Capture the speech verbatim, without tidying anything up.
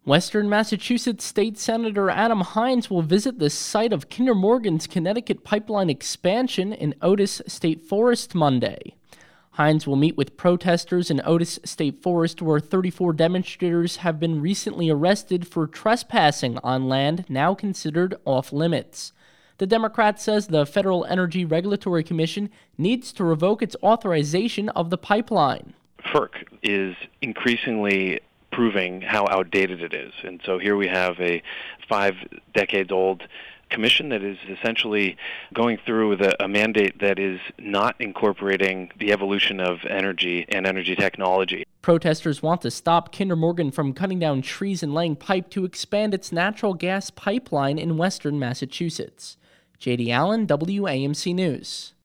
Western Massachusetts State Senator Adam Hinds will visit the site of Kinder Morgan's Connecticut pipeline expansion in Otis State Forest Monday. Hinds will meet with protesters in Otis State Forest, where thirty-four demonstrators have been recently arrested for trespassing on land now considered off-limits. The Democrat says the Federal Energy Regulatory Commission needs to revoke its authorization of the pipeline. F E R C is increasingly proving how outdated it is. And so here we have a five decades old commission that is essentially going through with a, a mandate that is not incorporating the evolution of energy and energy technology. Protesters want to stop Kinder Morgan from cutting down trees and laying pipe to expand its natural gas pipeline in western Massachusetts. J D Allen, W A M C News.